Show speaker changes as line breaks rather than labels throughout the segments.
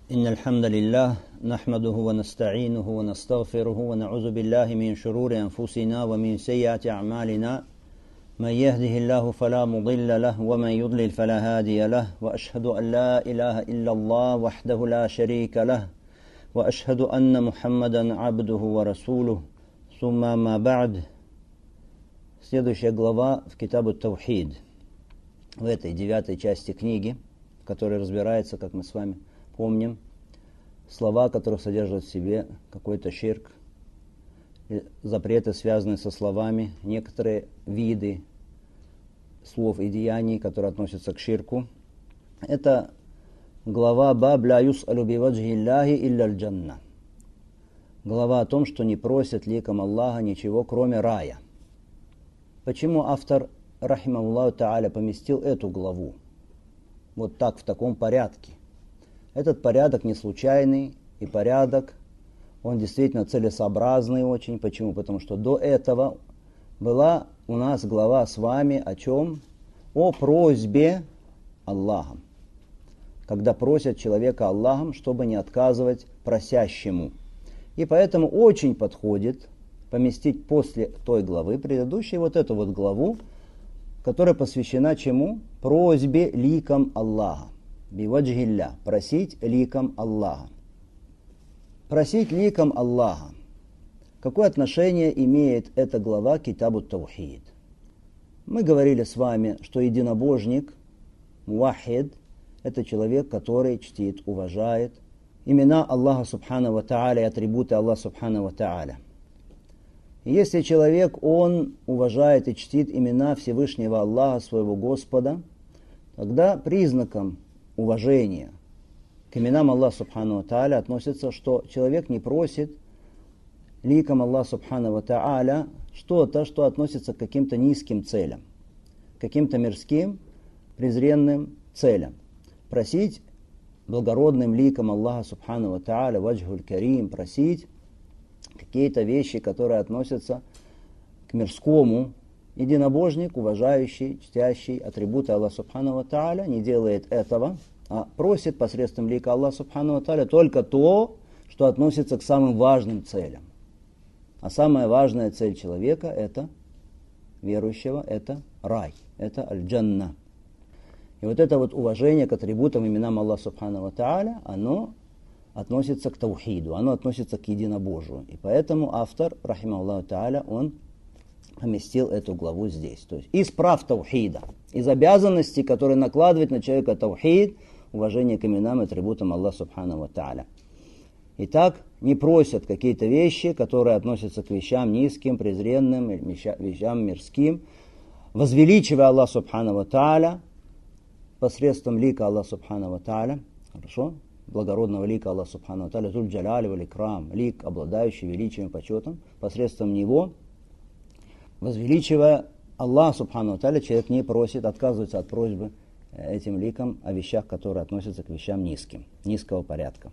إن الحمد لله نحمده ونستعينه ونستغفره ونعوذ بالله من شرور أنفسنا ومن سيئات أعمالنا من يهده الله فلا مضل له ومن يضلل فلا هادي له وأشهد أن لا إله إلا الله وحده لا شريك له وأشهد أن محمدا عبده ورسوله ثم ما بعد. Следующая глава в Китабу Таухид, в этой 9 части книги, в которой разбирается, как мы с вами помним, слова, которые содержат в себе какой-то ширк, запреты, связанные со словами, некоторые виды слов и деяний, которые относятся к ширку. Это глава «Баб ла юс'алу би ваджхи Аллахи илля аль-джанна». Глава о том, что не просят ликом Аллаха ничего, кроме рая. Почему автор, рахимахуллаху та'аля, поместил эту главу вот так, в таком порядке? Этот порядок не случайный, и порядок, он действительно целесообразный очень. Почему? Потому что до этого была у нас глава с вами о чем? О просьбе Аллахом. Когда просят человека Аллахом, чтобы не отказывать просящему. И поэтому очень подходит поместить после той главы предыдущей вот эту вот главу, которая посвящена чему? Просьбе ликом Аллаха. Биваджхилля. Просить ликом Аллаха. Просить ликом Аллаха. Какое отношение имеет эта глава к Китабу Таухид? Мы говорили с вами, что единобожник, муахид, это человек, который чтит, уважает имена Аллаха Субхану ва Тааля и атрибуты Аллаха Субхану ва Тааля. Если человек, он уважает и чтит имена Всевышнего Аллаха, своего Господа, тогда признаком уважения к именам Аллаха Субхану ва Тааля относится, что человек не просит ликом Аллаха Субхану ва Тааля что-то, что относится к каким-то низким целям, каким-то мирским, презренным целям. Просить благородным ликом Аллаха Субхану ва Тааля, ваджхуль карим, просить какие-то вещи, которые относятся к мирскому. Единобожник, уважающий, чтящий атрибуты Аллаха Субхану ва Тааля, не делает этого, а просит посредством лика Аллаха Субхану ва Тааля только то, что относится к самым важным целям. А самая важная цель человека, это верующего, это рай, это аль-джанна. И вот это вот уважение к атрибутам, именам Аллаха Субхану ва Тааля, оно относится к таухиду, оно относится к единобожию. И поэтому автор, рахимахуллаху та'аля, он поместил эту главу здесь. То есть из прав таухида, из обязанностей, которые накладывает на человека таухид, уважение к именам и атрибутам Аллаха Субхану ва Тааля. Итак, не просят какие-то вещи, которые относятся к вещам низким, презренным, вещам мирским, возвеличивая Аллаха Субхану ва Тааля посредством лика Аллаха Субхану ва Тааля. Хорошо? Благородного лика Аллаха Субхану ва Тааля, зуль джаляли валь икрам, лик, обладающий величием и почетом, посредством него, возвеличивая Аллаха Субхану ва Тааля, человек не просит, отказывается от просьбы этим ликом о вещах, которые относятся к вещам низким, низкого порядка.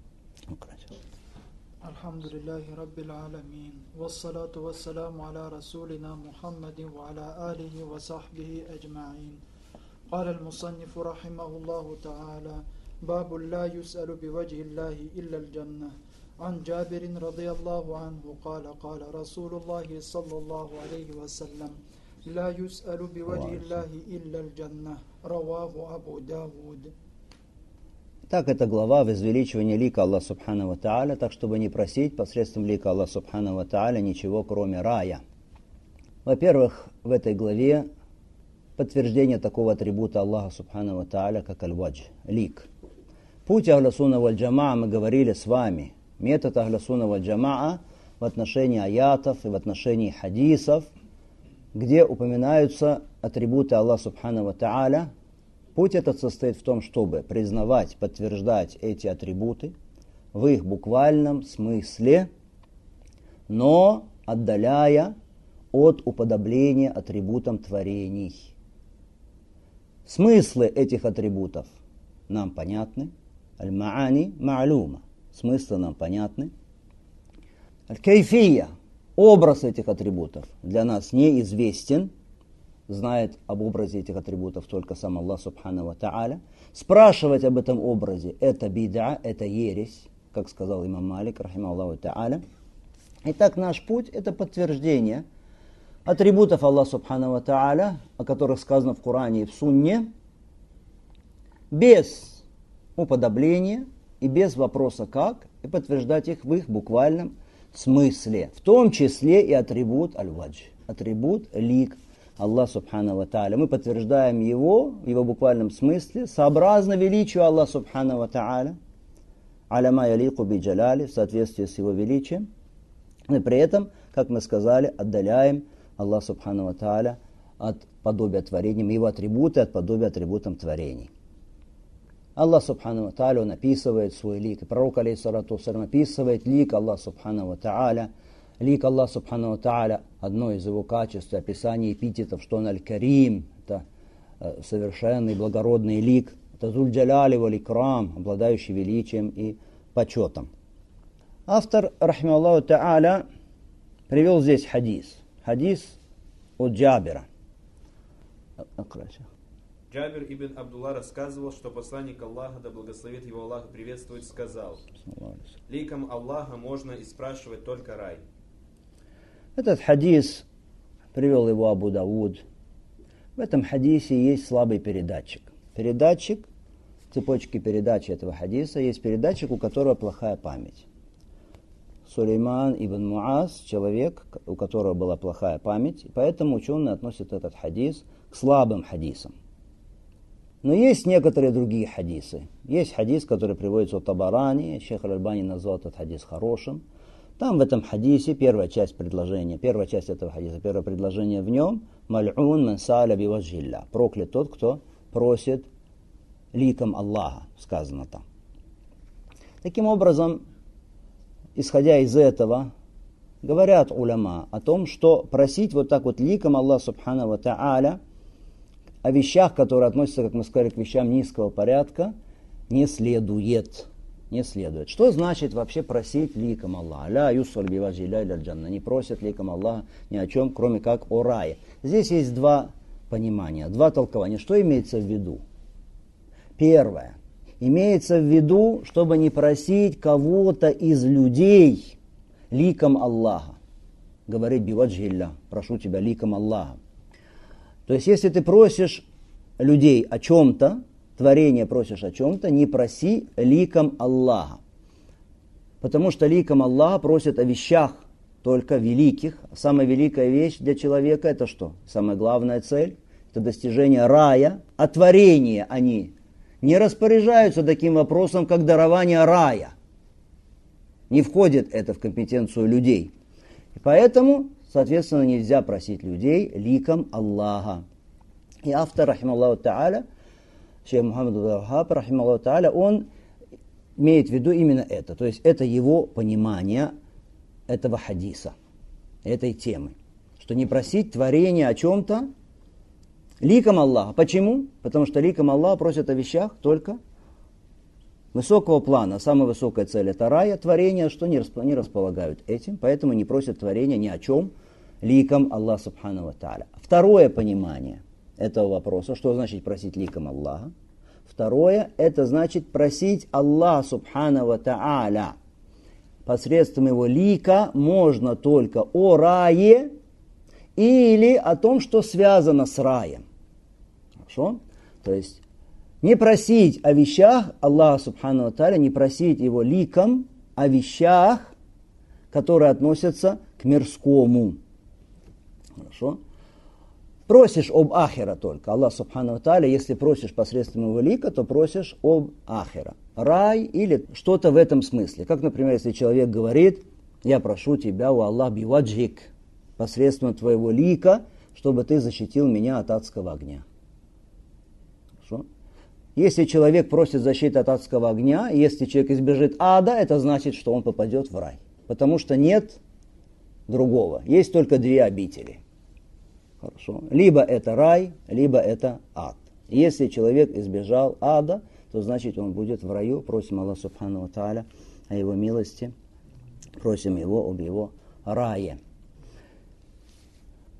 Алхамдулиллахи Раббил Аламин. Вассалату вассаламу аля расулина Мухаммадин ва аля алихи ва сахбихи аджмаин. قال المصنف رحمه الله تعالى: باب لا يسأل بوجه الله إلا الجنة. عن جابر رضي الله عنه قال قال رسول الله صلى الله عليه وسلم: لا يسأل بوجه الله إلا الجنة. رواه أبو داود.
Так, эта глава возвеличивания лика Аллаха Субхану ва Тааля, так, чтобы не просить посредством лика Аллаха Субхану ва Тааля ничего, кроме рая. Во-первых, в этой главе подтверждение такого атрибута Аллаха Субхану ва Тааля, как аль-вадж, лик. Путь Ахля Сунна валь Джамаа, мы говорили с вами, метод Ахля Сунна валь Джамаа в отношении аятов и в отношении хадисов, где упоминаются атрибуты Аллаха Субхану ва Тааля. Путь этот состоит в том, чтобы признавать, подтверждать эти атрибуты в их буквальном смысле, но отдаляя от уподобления атрибутам творений. Смыслы этих атрибутов нам понятны. Аль-ма'ани ма'лума. Смыслы нам понятны. Аль-кайфия. Образ этих атрибутов для нас неизвестен. знает об образе этих атрибутов только сам Аллах Субхану ва Тааля. Спрашивать об этом образе – это бид'a, это ересь, как сказал имам Малик, рахимахуллаху тааля. Итак, наш путь – это подтверждение атрибутов Аллаха Субхану ва Тааля, о которых сказано в Коране и в Сунне, без уподобления и без вопроса «как», и подтверждать их в их буквальном смысле, в том числе и атрибут аль-вадж, атрибут лик Аллаха Субхану ва Тааля. Мы подтверждаем его в его буквальном смысле, сообразно величию Аллаха Субхану ва Тааля, аляма ялику би джаляли, в соответствии с его величием, и при этом, как мы сказали, отдаляем Аллаха Субхану ва Тааля от подобия творениям, его атрибуты от подобия атрибутам творений. Аллах Субхану ва Тааля, он описывает свой лик. И пророк, алейхиссалату вассалям, описывает лик Аллаха Субхану ва Тааля. Лик Аллаха Субхану ва Тааля, одно из его качеств, описания эпитетов, что он аль-Карим, это совершенный, благородный лик, это зуль-джаляли валь-икрам, обладающий величием и почетом. Автор, рахимахуллаху тааля, привел здесь хадис. Хадис от Джабира.
Джабир ибн Абдулла рассказывал, что посланник Аллаха, да благословит его Аллах и приветствует, сказал: ликом Аллаха можно и спрашивать только рай.
Этот хадис привел его Абу Дауд. В этом хадисе есть слабый передатчик. Передатчик, цепочки передачи этого хадиса, есть передатчик, у которого плохая память. Сулейман ибн Муаз, человек, у которого была плохая память, и поэтому ученые относят этот хадис к слабым хадисам. Но есть некоторые другие хадисы. Есть хадис, который приводится от Табарани, Шейх Аль-Альбани назвал этот хадис хорошим. Там в этом хадисе первая часть этого хадиса, первое предложение в нем: «Маль'ун ман са'аля би ваджхилля». Проклят тот, кто просит ликом Аллаха, сказано там. Таким образом, исходя из этого, говорят уляма о том, что просить вот так вот ликом Аллаха Субхану ва Тааля о вещах, которые относятся, как мы сказали, к вещам низкого порядка, не следует. Не следует. Что значит вообще просить ликом Аллаха? Ля юсаль би ваджхилля иля джанна. Не просят ликом Аллаха ни о чем, кроме как о рае. Здесь есть два понимания, два толкования. Что имеется в виду? Первое. Имеется в виду, чтобы не просить кого-то из людей ликом Аллаха. Говорить би ваджхилля, прошу тебя ликом Аллаха. То есть, если ты просишь людей о чем-то, творение просишь о чем-то, не проси ликом Аллаха. Потому что ликом Аллаха просят о вещах только великих. Самая великая вещь для человека — это что? Самая главная цель — это достижение рая. А творения они не распоряжаются таким вопросом, как дарование рая. Не входит это в компетенцию людей. И поэтому, соответственно, нельзя просить людей ликом Аллаха. И автор, рахимахуллаху тааля, шейх Мухаммад Абдул-Ваххаб, рахимахуллаху тааля, он имеет в виду именно это. То есть это его понимание этого хадиса, этой темы. Что не просить творения о чем-то ликом Аллаха. Почему? Потому что ликом Аллаха просят о вещах только высокого плана. Самая высокая цель — это рая. Творения, что не располагают этим, поэтому не просят творения ни о чем ликом Аллаха Субхану ва Тааля. Второе понимание этого вопроса: что значит просить ликом Аллаха? Второе — это значит просить Аллаха Субхану ва Тааля. Посредством его лика можно только о рае или о том, что связано с раем. Хорошо? То есть не просить о вещах Аллаха Субхану ва Тааля, не просить его ликом о вещах, которые относятся к мирскому. Хорошо? Просишь об ахира только. Аллах Субхану ва Тааля, если просишь посредством его лика, то просишь об ахира. Рай или что-то в этом смысле. Как, например, если человек говорит: я прошу тебя, у Аллах би ваджхик, посредством твоего лика, чтобы ты защитил меня от адского огня. Хорошо? Если человек просит защиты от адского огня, если человек избежит ада, это значит, что он попадет в рай. Потому что нет другого. Есть только две обители. Хорошо. Либо это рай, либо это ад. Если человек избежал ада, то значит он будет в раю. Просим Аллаха Субхану ва Тааля о его милости. Просим его об его рае.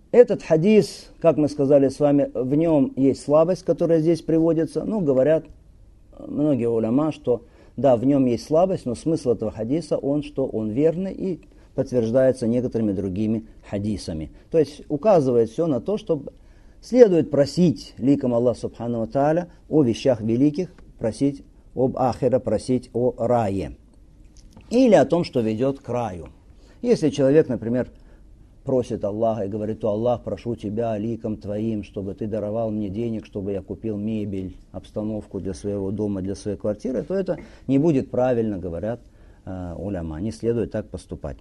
Этот хадис, как мы сказали с вами, в нем есть слабость, которая здесь приводится. Ну, говорят многие уляма, что да, в нем есть слабость, но смысл этого хадиса, что он верный и подтверждается некоторыми другими хадисами. То есть указывает все на то, что следует просить ликом Аллаха Субхану ва Тааля о вещах великих, просить об ахире, просить о рае. Или о том, что ведет к раю. Если человек, например, просит Аллаха и говорит: «О Аллах, прошу тебя ликом твоим, чтобы ты даровал мне денег, чтобы я купил мебель, обстановку для своего дома, для своей квартиры», то это не будет правильно, говорят уляма. Не следует так поступать.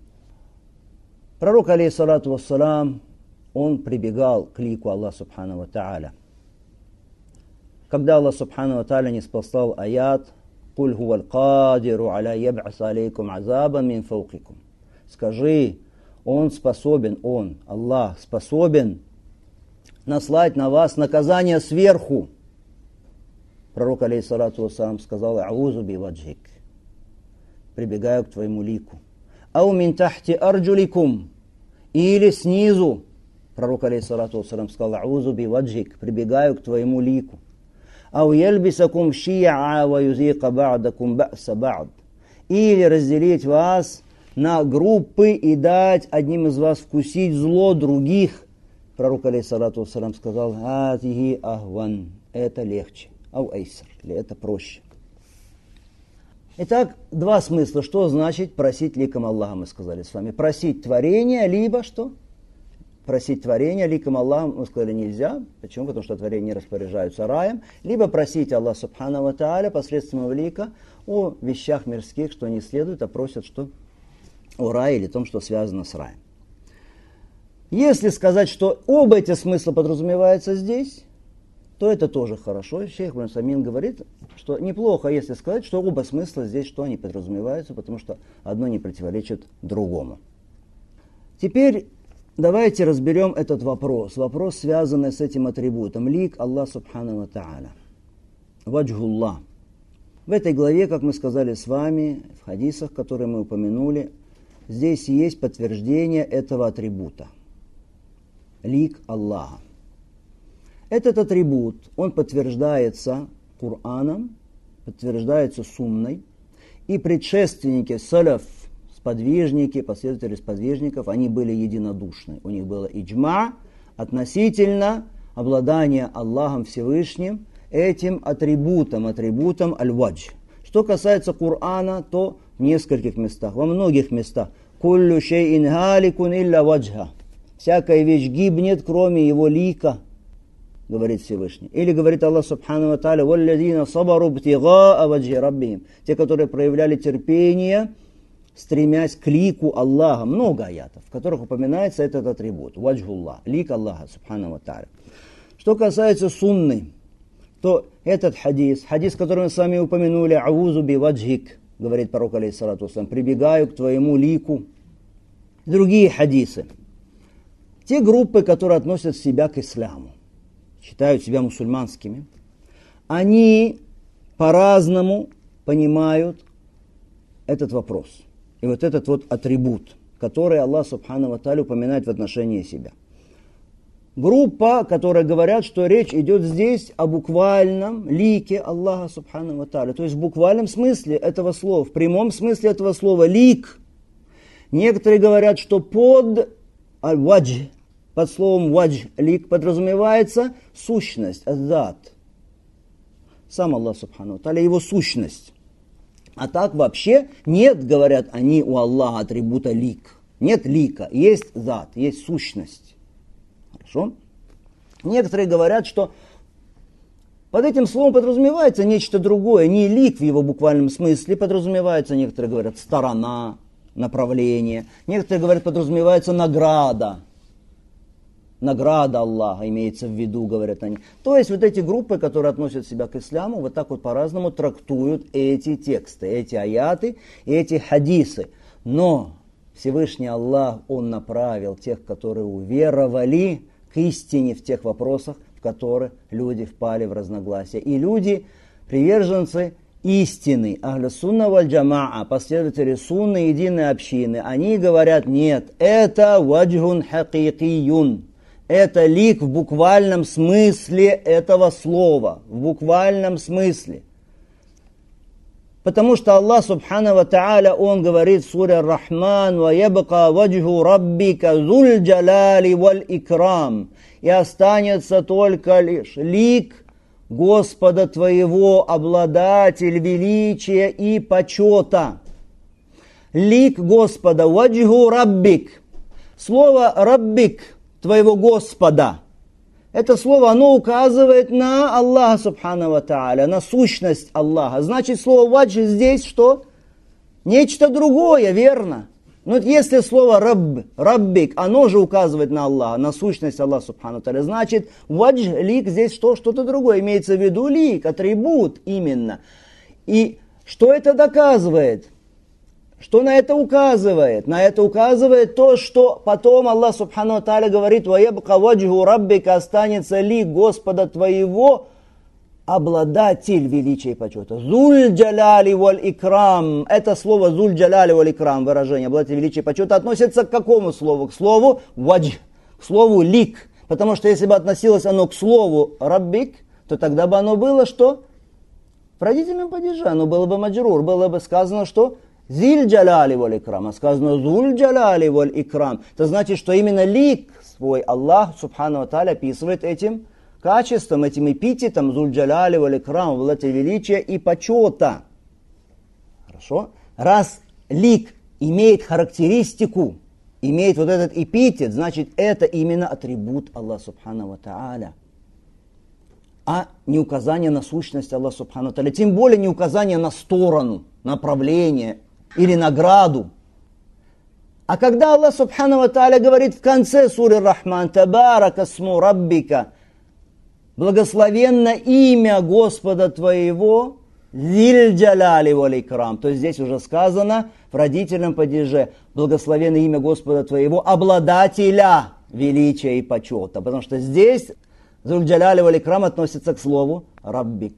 Пророк, алейхиссалату вассалам, он прибегал к лику Аллаха Субхану ва Тааля. Когда Аллах Субхану ва Тааля не спасал аят «Куль хуваль кадиру аля яб'ас алейкум азабан мин фаукикум». Скажи, Он способен, Аллах, способен наслать на вас наказание сверху. Пророк, алейхиссалату вассалам, сказал: «Аузу би ваджик», прибегаю к твоему лику. «Ау мин тахти арджуликум», или снизу. Пророк, алейхиссалату вассалам, сказал: «Аузу би ваджик», прибегаю к твоему лику. «Ау ялбисакум ши'a ва юзика ба'дакум бa'са ба'д», или разделить вас на группы и дать одним из вас вкусить зло других. Пророк, алейхиссалату вассалам, сказал: «Атихи ахван», это легче. «Ау айсар», или это проще. Итак, два смысла. Что значит просить ликом Аллаха, мы сказали с вами. Просить творение, либо что? Просить творение ликом Аллаха, мы сказали, нельзя. Почему? Потому что творения не распоряжаются раем. Либо просить Аллаха Субхану ва Тааля посредством его лика о вещах мирских, что не следует, а просят что? О рае или том, что связано с раем. Если сказать, что оба эти смысла подразумеваются здесь, то это тоже хорошо. Шейх Ибн Усаймин говорит, что неплохо, если сказать, что оба смысла здесь, что они подразумеваются, потому что одно не противоречит другому. Теперь давайте разберем этот вопрос. Вопрос, связанный с этим атрибутом. Лик Аллах Субхану ва Тааля. Ваджхуллах. В этой главе, как мы сказали с вами, в хадисах, которые мы упомянули, здесь есть подтверждение этого атрибута. Лик Аллаха. Этот атрибут, он подтверждается Кораном, подтверждается сунной, и предшественники салаф, сподвижники, последователи сподвижников, они были единодушны. У них было иджма относительно обладания Аллахом Всевышним этим атрибутом аль-вадж. Что касается Корана, то в нескольких местах, во многих местах. «Куллю шейин халикун илля ваджха». Всякая вещь гибнет, кроме его лика, говорит Всевышний. Или говорит Аллах Субхану ва Тааля: «Валлазина сабару бтигаа ваджхи раббихим». Те, которые проявляли терпение, стремясь к лику Аллаха. Много аятов, в которых упоминается этот атрибут. Ваджхуллах, лик Аллаха Субхану ва Тааля. Что касается сунны, то этот хадис, который мы с вами упомянули, «Аузу би ваджхик», говорит пророк, алейхиссалату вассалам, прибегаю к твоему лику. Другие хадисы. Те группы, которые относят себя к исламу, считают себя мусульманскими, они по-разному понимают этот вопрос. И вот этот вот атрибут, который Аллах Субхану ва Тааля упоминает в отношении себя. Группа, которые говорят, что речь идет здесь о буквальном лике Аллаха Субхану ва Тааля. То есть в буквальном смысле этого слова, в прямом смысле этого слова лик. Некоторые говорят, что под аль-вадж, под словом вадж, лик, подразумевается сущность, азат. Сам Аллах Субхану ва Тааля, его сущность. А так вообще нет, говорят они, у Аллаха атрибута лик. Нет лика, есть зат, есть сущность. Хорошо? Некоторые говорят, что под этим словом подразумевается нечто другое, не лик в его буквальном смысле, подразумевается, некоторые говорят, сторона, направление, некоторые говорят, подразумевается награда. Награда Аллаха имеется в виду, говорят они. То есть вот эти группы, которые относят себя к исламу, вот так вот по-разному трактуют эти тексты, эти аяты, эти хадисы. Но Всевышний Аллах, Он направил тех, которые уверовали к истине в тех вопросах, в которых люди впали в разногласия. И люди, приверженцы истины, ахлю-сунна валь-джамаа, последователи сунны, единой общины, они говорят, нет, это ваджхун хакикийюн, это лик в буквальном смысле этого слова, в буквальном смысле. Потому что Аллах Субхану ва Тааля, Он говорит в суре Ар-Рахман, «Ва ябка ваджху раббика зуль джаляли валь икрам», и останется только лишь лик Господа твоего, обладатель величия и почета. Лик Господа, ваджху раббик. Слово раббик, твоего Господа. Это слово, оно указывает на Аллаха Субхану ва Тааля, на сущность Аллаха. Значит, слово вадж здесь что? Нечто другое, верно? Но если слово раббик, оно же указывает на Аллаха, на сущность Аллаха Субхану ва Тааля. Значит, вадж, лик, здесь что-то другое. Имеется в виду лик, атрибут именно. И что это доказывает? Что на это указывает? На это указывает то, что потом Аллах Субхану ва Тааля говорит, «Ваябка ваджху раббика», останется лик Господа твоего, обладатель величия и почета. Зуль джаляли валь икрам. Это слово зуль джаляли валь икрам, выражение обладатель величия и почета, относится к какому слову? К слову вадж, к слову лик. Потому что если бы относилось оно к слову раббик, то тогда бы оно было что? В родительном падеже. Оно было бы маджрур. Было бы сказано, что Зиль джаляли валь икрам, а сказано зуль джаляли валь икрам. Это значит, что именно лик свой Аллах Субхану ва Тааля описывает этим качеством, этим эпитетом зуль джаляли валь икрам, обладатель величия и почета. Хорошо? Раз лик имеет характеристику, имеет вот этот эпитет, значит, это именно атрибут Аллаха Субхану ва Тааля. А не указание на сущность Аллаха Субхану ва Тааля, тем более не указание на сторону, направление или награду. А когда Аллах Субхану ва Тааля говорит в конце суры Рахман, «Табарака сму раббика», благословенно имя Господа твоего, «Зиль джаляли валь икрам», то есть здесь уже сказано в родительном падеже, благословенно имя Господа твоего, обладателя величия и почета. Потому что здесь «Зуль джаляли валь икрам» относится к слову «раббик».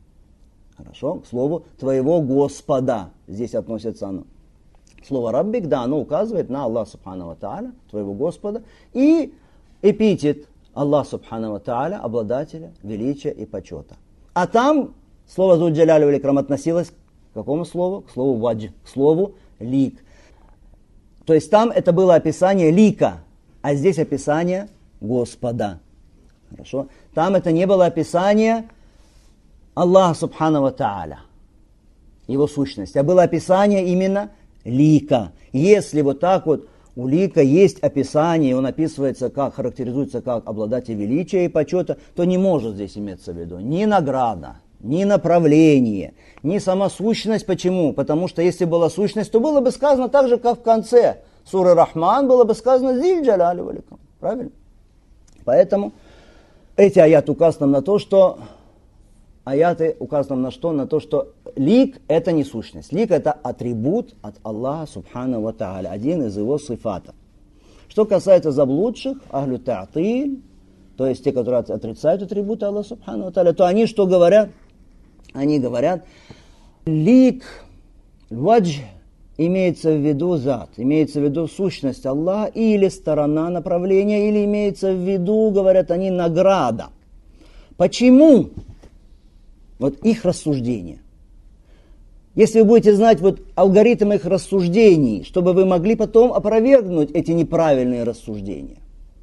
Хорошо? К слову твоего Господа. Здесь относится оно. Слово раббик, да, оно указывает на Аллаха Субхану ва Тааля, твоего Господа. И эпитет Аллах Субхану ва Тааля, обладателя величия и почета. А там слово зуль джаляли валь икрам относилось к какому слову? К слову вадж, к слову лик. То есть там это было описание лика, а здесь описание Господа. Хорошо? Там это не было описание Аллах Субхану ва Тааля, его сущность, а было описание именно лика. Если вот так вот у лика есть описание, он описывается как, характеризуется как обладатель величия и почета, то не может здесь иметься в виду ни награда, ни направление, ни сама сущность. Почему? Потому что если была сущность, то было бы сказано так же, как в конце суры Рахман, было бы сказано «Зиль джаляли валь икрам». Правильно? Поэтому эти аяты указывают нам на то, что аяты указывают нам на что? На то, что лик – это не сущность. Лик – это атрибут от Аллаха Субхану ва Тааля, один из его сифатов. Что касается заблудших, ахлю та'тиль, то есть те, которые отрицают атрибуты Аллаха Субхану ва Тааля, то они что говорят? Они говорят, лик, вадж, имеется в виду зат, имеется в виду сущность Аллаха, или сторона направления, или имеется в виду, говорят они, награда. Почему? Вот их рассуждение. Если вы будете знать вот алгоритм их рассуждений, чтобы вы могли потом опровергнуть эти неправильные рассуждения.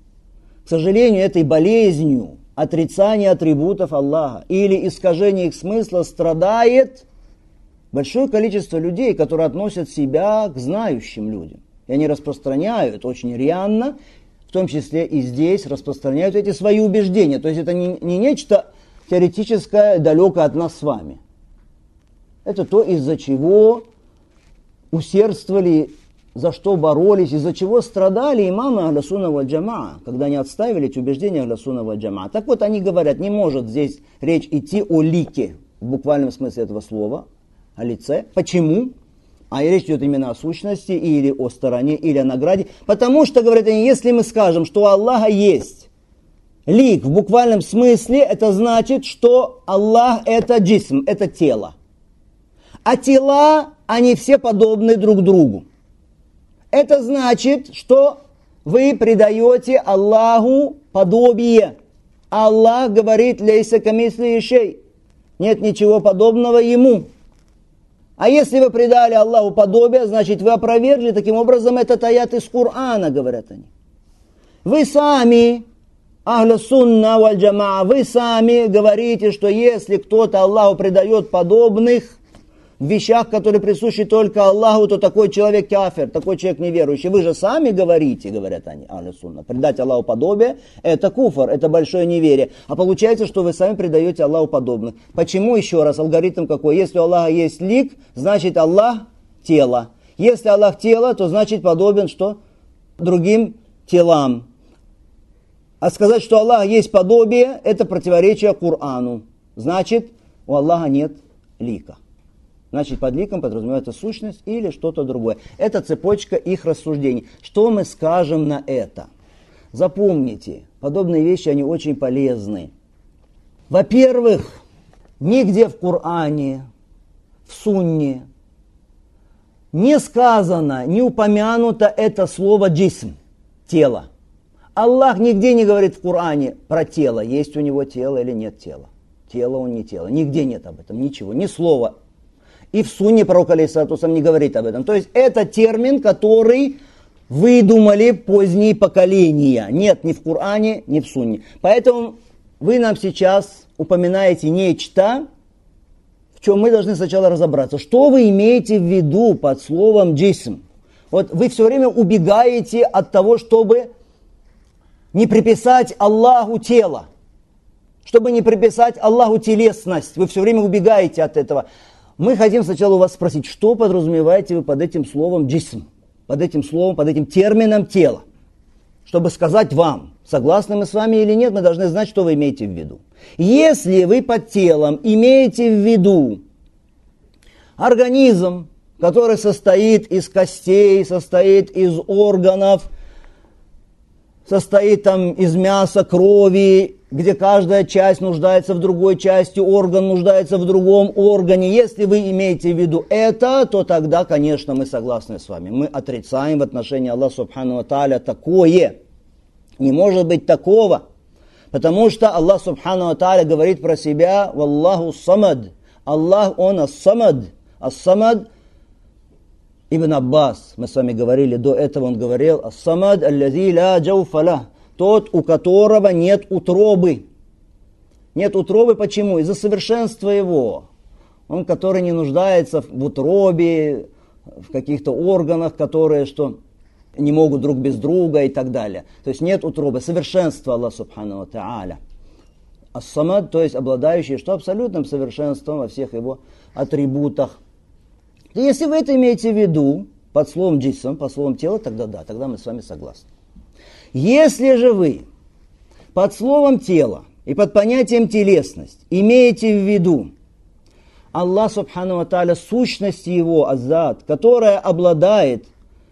К сожалению, этой болезнью отрицания атрибутов Аллаха или искажения их смысла страдает большое количество людей, которые относят себя к знающим людям. И они распространяют очень рьяно, в том числе и здесь, распространяют эти свои убеждения. То есть это не нечто теоретическое, далекое от нас с вами. Это то, из-за чего усердствовали, за что боролись, из-за чего страдали имамы Ахлю-Сунна валь Джамаа, когда они отстаивали эти убеждения Ахлю-Сунна валь Джамаа. Так вот, они говорят, не может здесь речь идти о лике, в буквальном смысле этого слова, о лице. Почему? А речь идет именно о сущности, или о стороне, или о награде. Потому что, говорят они, если мы скажем, что у Аллаха есть лик в буквальном смысле, это значит, что Аллах это джисм, это тело. А тела, они все подобны друг другу. Это значит, что вы придаете Аллаху подобие. Аллах говорит: «Лейса камисли шей». Нет ничего подобного Ему. А если вы придали Аллаху подобие, значит вы опровергли таким образом этот аят из Корана, говорят они. Вы сами, ахля сунна валь джамаа, вы сами говорите, что если кто-то Аллаху придает подобных в вещах, которые присущи только Аллаху, то такой человек кафир, такой человек неверующий. Вы же сами говорите, говорят они, ахля сунна, придать Аллаху подобие – это куфр, это большое неверие. А получается, что вы сами придаете Аллаху подобных. Почему, еще раз, алгоритм какой? Если у Аллаха есть лик, значит Аллах – тело. Если Аллах – тело, то значит подобен что? Другим телам. А сказать, что Аллах есть подобие, это противоречие Корану. Значит, у Аллаха нет лика. Значит, под ликом подразумевается сущность или что-то другое. Это цепочка их рассуждений. Что мы скажем на это? Запомните, подобные вещи, они очень полезны. Во-первых, нигде в Коране, в Сунне не сказано, не упомянуто это слово джисм, тело. Аллах нигде не говорит в Коране про тело, есть у него тело или нет тела. Тело он не тело. Нигде нет об этом, ничего, ни слова. И в Сунне пророк алейхиссалату вассалям не говорит об этом. То есть это термин, который выдумали поздние поколения. Нет ни в Коране, ни в Сунне. Поэтому вы нам сейчас упоминаете нечто, в чем мы должны сначала разобраться. Что вы имеете в виду под словом джисм? Вот вы все время убегаете от того, чтобы не приписать Аллаху тело. Чтобы не приписать Аллаху телесность. Вы все время убегаете от этого. Мы хотим сначала у вас спросить, что подразумеваете вы под этим словом джисм, под этим словом, под этим термином тело. Чтобы сказать вам, согласны мы с вами или нет, мы должны знать, что вы имеете в виду. Если вы под телом имеете в виду организм, который состоит из костей, состоит из органов, состоит там из мяса, крови, где каждая часть нуждается в другой части, орган нуждается в другом органе. Если вы имеете в виду это, то тогда, конечно, мы согласны с вами. Мы отрицаем в отношении Аллаха Субхану ва Тааля такое. Не может быть такого. Потому что Аллах Субхану ва Тааля говорит про себя: «Валлаху самад». Аллах, Он ас-самад. Ас-самад. Ибн Аббас, мы с вами говорили, до этого он говорил: «Ас-самад аллази ла джауфа. Тот, у которого нет утробы. Нет утробы почему? Из-за совершенства его. Он, который не нуждается в утробе, в каких-то органах, которые что, не могут друг без друга и так далее. То есть нет утробы, совершенство Аллаха Субхану ва Тааля. Ас-самад, то есть обладающий что? Абсолютным совершенством во всех его атрибутах. И если вы это имеете в виду под словом джисм, под словом тело, тогда да, тогда мы с вами согласны. Если же вы под словом тело и под понятием телесность имеете в виду Аллах Субхану ва Тааля, сущность Его, аззат, которая обладает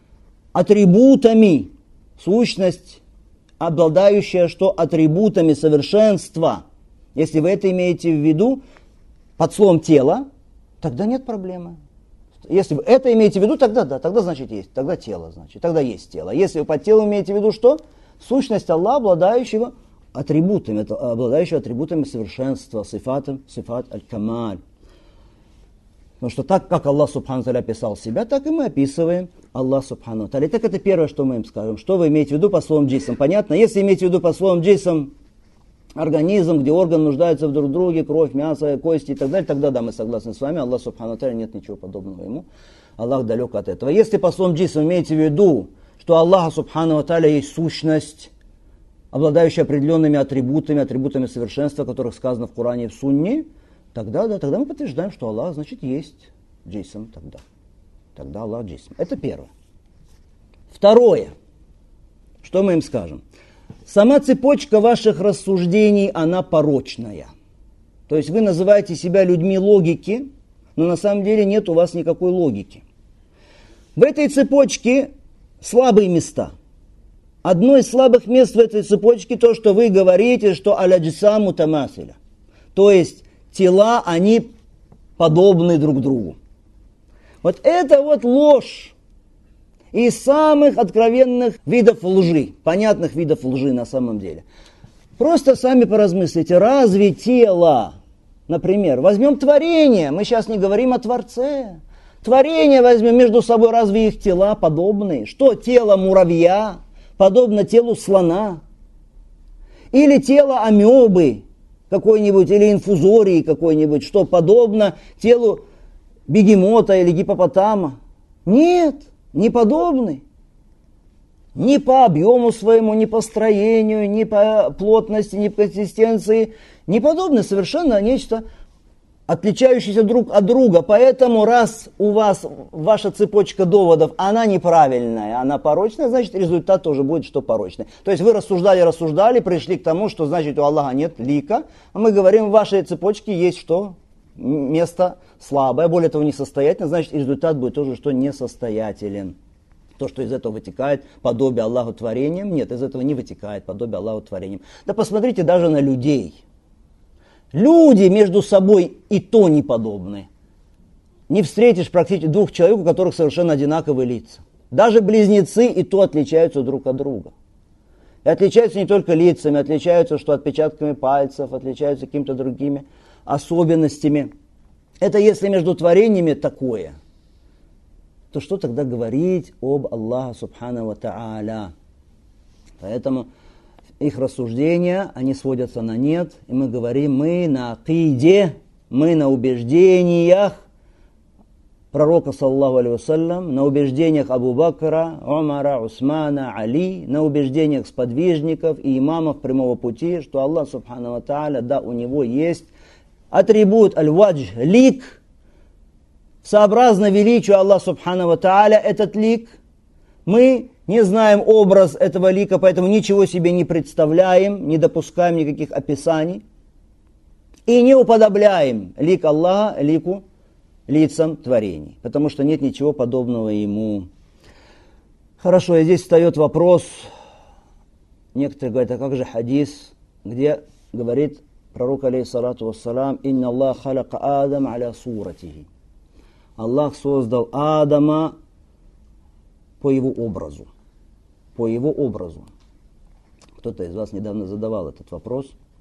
атрибутами, сущность, обладающая что? Атрибутами совершенства, если вы это имеете в виду под словом тело, тогда нет проблемы. Если вы это имеете в виду, тогда да, тогда значит есть, тогда тело, значит, тогда есть тело. Если вы под телом имеете в виду что? Сущность Аллаха, обладающего атрибутами, обладающего атрибутами совершенства, сифат аль-камаль. Потому что так, как Аллах Субхану Тааля описал себя, так и мы описываем Аллах Субхану Тааля. Так это первое, что мы им скажем. Что вы имеете в виду по словам джисм? Понятно? Если имеете в виду по словам джисм организм, где органы нуждаются в друг друге, кровь, мясо, кости и так далее, тогда да, мы согласны с вами. Аллах Субхану Тааля, нет ничего подобного ему. Аллах далек от этого. Если по словам джисм имеете в виду, что Аллах Субхану Тааля есть сущность, обладающая определенными атрибутами совершенства, о которых сказано в Коране и в Сунне, тогда да, тогда мы подтверждаем, что Аллах, значит, есть джисм тогда. Тогда Аллах джисм. Это первое. Второе. Что мы им скажем? Сама цепочка ваших рассуждений, она порочная. То есть вы называете себя людьми логики, но на самом деле нет у вас никакой логики. В этой цепочке слабые места. Одно из слабых мест в этой цепочке то, что вы говорите, что аля-джиса мутамасиля. То есть тела, они подобны друг другу. Вот это вот ложь. Из самых откровенных видов лжи, понятных видов лжи на самом деле. Просто сами поразмыслите, разве тело, например, возьмем творение, мы сейчас не говорим о Творце, творение возьмем между собой, разве их тела подобны? Что тело муравья подобно телу слона? Или тело амебы какой-нибудь, или инфузории какой-нибудь, что подобно телу бегемота или гиппопотама? Нет, не подобны. Ни по объему своему, ни по строению, ни по плотности, ни по консистенции. Не подобны совершенно нечто, отличающееся друг от друга. Поэтому раз у вас ваша цепочка доводов, она неправильная, она порочная, значит результат тоже будет, что порочный. То есть вы рассуждали, пришли к тому, что значит у Аллаха нет лика. А мы говорим, в вашей цепочке есть что? Место слабое, более того несостоятельное, значит результат будет тоже, что несостоятелен. То, что из этого вытекает подобие Аллаху творением, нет, из этого не вытекает подобие Аллаху творением. Да посмотрите даже на людей. Люди между собой и то не подобны. Не встретишь практически двух человек, у которых совершенно одинаковые лица. Даже близнецы и то отличаются друг от друга. И отличаются не только лицами, отличаются что отпечатками пальцев, отличаются какими-то другими особенностями. Это если между творениями такое, то что тогда говорить об Аллахе Субхану ва Тааля? Поэтому их рассуждения, они сводятся на нет, и мы говорим, мы на акиде, мы на убеждениях пророка, саллаллаху алейхи вассалям, на убеждениях Абу Бакра, Умара, Усмана, Али, на убеждениях сподвижников и имамов прямого пути, что Аллах Субхану ва Тааля, да, у него есть атрибут аль-вадж, лик, сообразно величию Аллаха Субхану ва Тааля этот лик. Мы не знаем образ этого лика, поэтому ничего себе не представляем, не допускаем никаких описаний. И не уподобляем лик Аллаха лику лицам творений, потому что нет ничего подобного ему. Хорошо, и здесь встает вопрос, некоторые говорят, а как же хадис, где говорит пророк, алейхиссалату вассалам, «Инна Аллах халака Адам аля суратихи». Аллах создал Адама по его образу. По его образу. Кто-то из вас недавно задавал этот вопрос.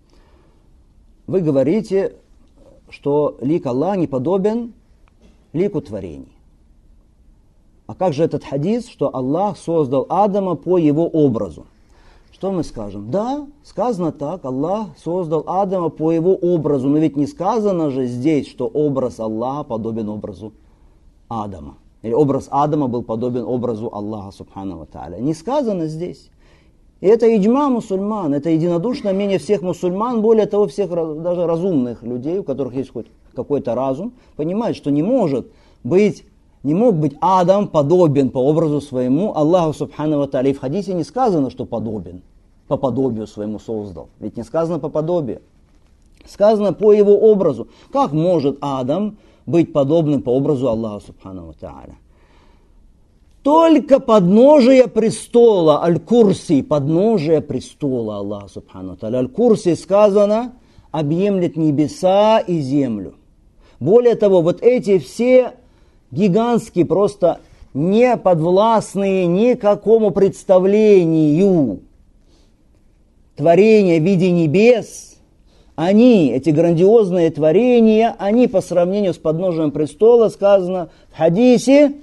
Вы говорите, что лик Аллаха не подобен лику творений. А как же этот хадис, что Аллах создал Адама по его образу? Что мы скажем? Да, сказано так, Аллах создал Адама по его образу, но ведь не сказано же здесь, что образ Аллаха подобен образу Адама. Или образ Адама был подобен образу Аллаха Субхану ва Тааля. Не сказано здесь. И это иджма мусульман, это единодушное мнение всех мусульман, более того, всех даже разумных людей, у которых есть хоть какой-то разум, понимают, что не мог быть Адам подобен по образу своему Аллаху Субхану ва Тааля. И в хадисе не сказано, что подобен, по подобию своему создал. Ведь не сказано по подобию. Сказано по его образу. Как может Адам быть подобным по образу Аллаха Субхану ва Тааля? Только подножие престола, аль-Курси, подножие престола Аллаха Субхану ва Тааля. Аль-Курси сказано, объемлет небеса и землю. Более того, вот эти все гигантские, просто не подвластные никакому представлению творения в виде небес, они, эти грандиозные творения, они по сравнению с подножием престола, сказано в хадисе,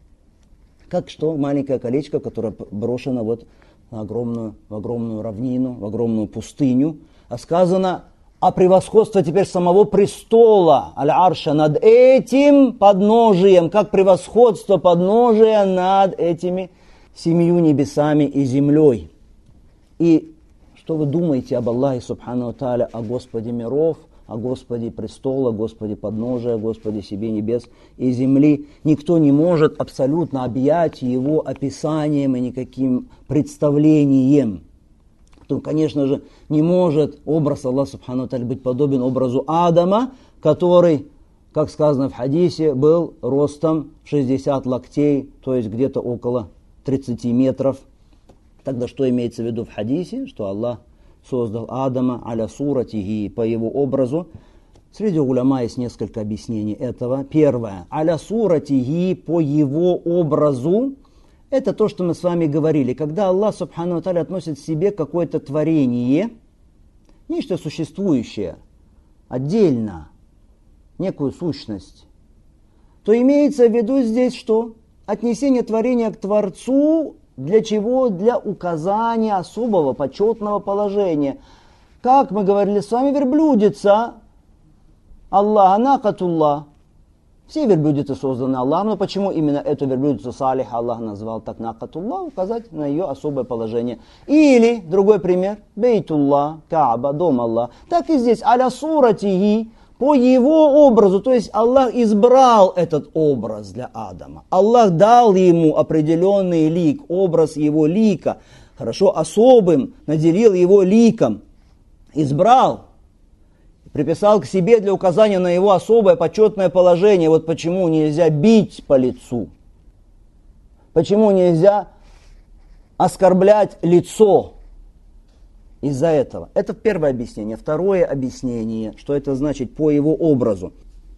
как что маленькое колечко, которое брошено вот в огромную равнину, в огромную пустыню, а сказано о превосходстве теперь самого престола, аль-арша, над этим подножием, как превосходство подножия над этими 7 небесами и землей. И что вы думаете об Аллахе Субхану ва Тааля, о Господе миров, о Господе престола, Господе подножия, Господе себе небес и земли? Никто не может абсолютно объять его описанием и никаким представлением. То, конечно же, не может образ Аллаха Субхану ва Тааля быть подобен образу Адама, который, как сказано в хадисе, был ростом 60 локтей, то есть где-то около 30 метров. Тогда что имеется в виду в хадисе? Что Аллах создал Адама аля суратихи, по его образу, Среди уляма есть несколько объяснений этого. Первое. Аля суратихи, по его образу. Это то, что мы с вами говорили. Когда Аллах Субхану ва Тааля относит к себе какое-то творение, нечто существующее, отдельно, некую сущность, то имеется в виду здесь что? Отнесение творения к Творцу. Для чего? Для указания особого почетного положения. Как мы говорили с вами, верблюдица, Аллах, накатуллах. Все верблюдицы созданы Аллахом, но почему именно эту верблюдицу Салих Аллах назвал так накатуллах? Указать на ее особое положение. Или, другой пример, Бейтуллах, Кааба, дом Аллах. Так и здесь, аля суратихи, по его образу, то есть Аллах избрал этот образ для Адама. Аллах дал ему определенный лик, образ его лика, хорошо, особым, наделил его ликом, избрал, приписал к себе для указания на его особое почетное положение. Вот почему нельзя бить по лицу, почему нельзя оскорблять лицо. Из-за этого. Это первое объяснение. Второе объяснение, что это значит по его образу.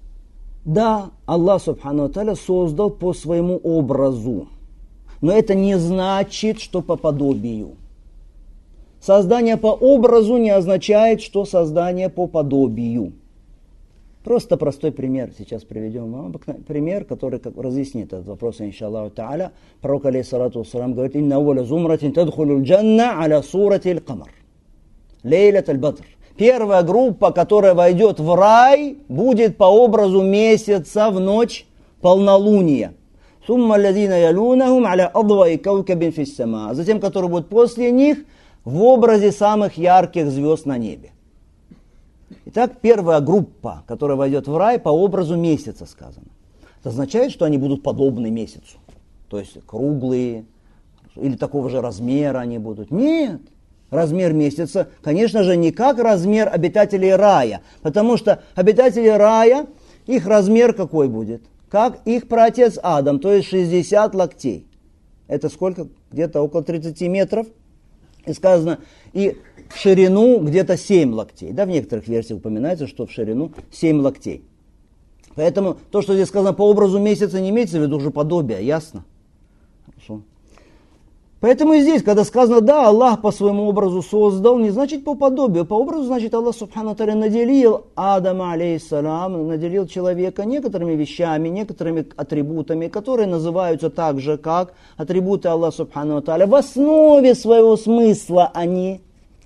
Да, Аллах Субхану ва Тааля создал по своему образу. Но это не значит, что по подобию. Создание по образу не означает, что создание по подобию. Просто простой пример. Сейчас приведем вам пример, который разъяснит этот вопрос, иншаллаху та'аля. Пророк, алейхиссалату вассалам, говорит: «Инна ауля зумратин тадхулю джанна аля сурати аль-камар». Лейлят аль-Бадр. Первая группа, которая войдет в рай, будет по образу месяца в ночь полнолуния. Сумма алладина ялунахум аля адваи каукабин фис сама. Затем, которые будут после них, в образе самых ярких звезд на небе. Итак, первая группа, которая войдет в рай, по образу месяца сказано. Это означает, что они будут подобны месяцу. То есть круглые, или такого же размера они будут. Нет. Размер месяца, конечно же, не как размер обитателей рая. Потому что обитатели рая, их размер какой будет? Как их праотец Адам, то есть 60 локтей. Это сколько? Где-то около 30 метров. И сказано, и в ширину где-то 7 локтей. Да, в некоторых версиях упоминается, что в ширину 7 локтей. Поэтому то, что здесь сказано по образу месяца, не имеется в виду уже подобие, ясно? Хорошо. Поэтому и здесь, когда сказано, да, Аллах по своему образу создал, не значит по подобию. По образу, значит, Аллах Субхану ва Тааля наделил Адама, алейхиссалам, наделил человека некоторыми вещами, некоторыми атрибутами, которые называются так же, как атрибуты Аллаха Субхану ва Тааля. В основе своего смысла они,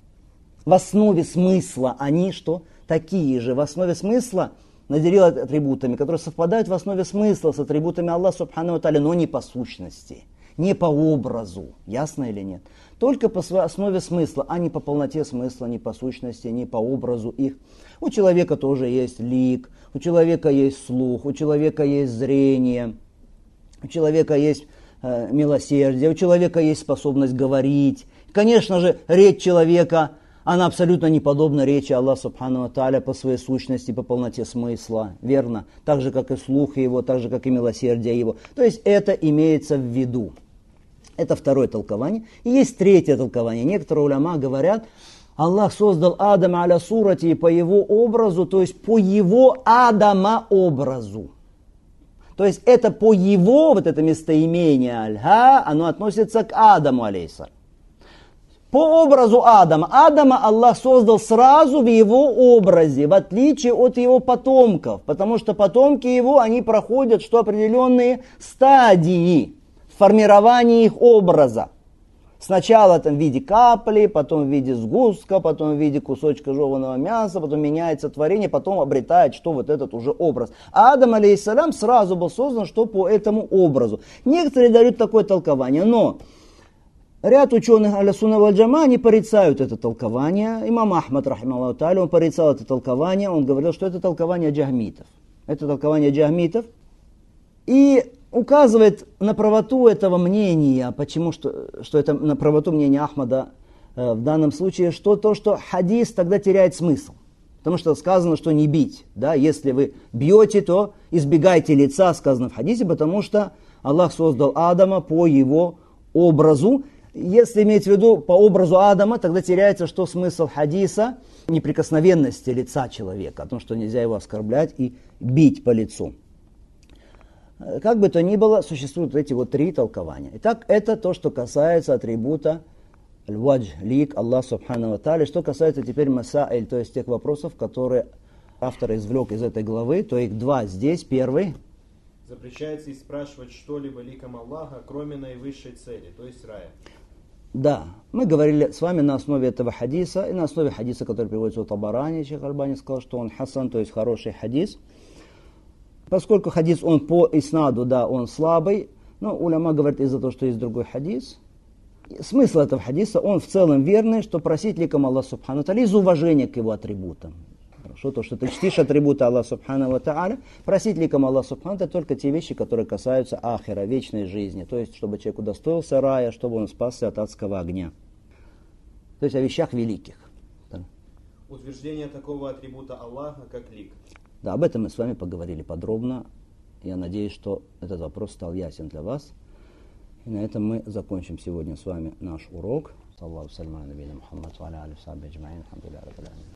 что? Такие же. В основе смысла наделил основе которые совпадают в основе смысла с атрибутами Аллаха Субхану ва Тааля, но не по сущности. Не по образу, ясно или нет? Только по основе смысла, а не по полноте смысла, не по сущности, не по образу их. У человека тоже есть лик, у человека есть слух, у человека есть зрение, у человека есть милосердие, у человека есть способность говорить. Конечно же, речь человека, она абсолютно не подобна речи Аллаха Субхану ва Тааля по своей сущности, по полноте смысла, верно? Так же, как и слух его, так же, как и милосердие его. То есть это имеется в виду. Это второе толкование. И есть третье толкование. Некоторые уляма говорят, Аллах создал Адама аля сурати по его образу, то есть по его Адама образу. То есть это по его, вот это местоимение аль-ха, оно относится к Адаму алейхиссалам. По образу Адама. Адама Аллах создал сразу в его образе, в отличие от его потомков. Потому что потомки его, они проходят что определенные стадии формирования их образа. Сначала там в виде капли, потом в виде сгустка, потом в виде кусочка жеваного мяса, потом меняется творение, потом обретает, что вот этот уже образ. А Адам, алейхиссалям, сразу был создан, что по этому образу. Некоторые дают такое толкование, но ряд ученых аля-сунна валь-джама, они порицают это толкование. Имам Ахмад, рахимахуллаху тааля, он порицал это толкование, он говорил, что это толкование джахмитов. Это толкование джахмитов. И указывает на правоту этого мнения, почему, что это на правоту мнения Ахмада в данном случае, что то, что хадис тогда теряет смысл. Потому что сказано, что не бить. Да? Если вы бьете, то избегайте лица, сказано в хадисе, потому что Аллах создал Адама по его образу. Если иметь в виду по образу Адама, тогда теряется что смысл хадиса неприкосновенности лица человека, о том, что нельзя его оскорблять и бить по лицу. Как бы то ни было, существуют эти вот три толкования. Итак, это то, что касается атрибута аль-вадж, лик, Аллах субхану ва тааля. Что касается теперь масаиль, то есть тех вопросов, которые автор извлек из этой главы, то их два здесь. Первый.
Запрещается и спрашивать что-либо ликом Аллаха, кроме наивысшей цели, то есть рая.
Да, мы говорили с вами на основе этого хадиса, и на основе хадиса, который приводится у Табарани, Шейх Альбани сказал, что он хасан, то есть хороший хадис. Поскольку хадис, он по иснаду, да, он слабый, но уляма говорит из-за того, что есть другой хадис. Смысл этого хадиса, он в целом верный, что просить ликом Аллаха субхану ва тааля из уважения к его атрибутам. Хорошо, то, что ты чтишь атрибуты Аллаха субхану ва тааля, просить ликом Аллаха субхану ва тааля только те вещи, которые касаются ахира, вечной жизни. То есть, чтобы человек удостоился рая, чтобы он спасся от адского огня. То есть, о вещах великих.
Утверждение такого атрибута Аллаха, как лик.
Да, об этом мы с вами поговорили подробно. Я надеюсь, что этот вопрос стал ясен для вас. И на этом мы закончим сегодня с вами наш урок. Аллаху саляму аля набийина Мухаммад ва аля алихи ва сахбихи аджмаин. Алхамдулиллахи раббил аламин.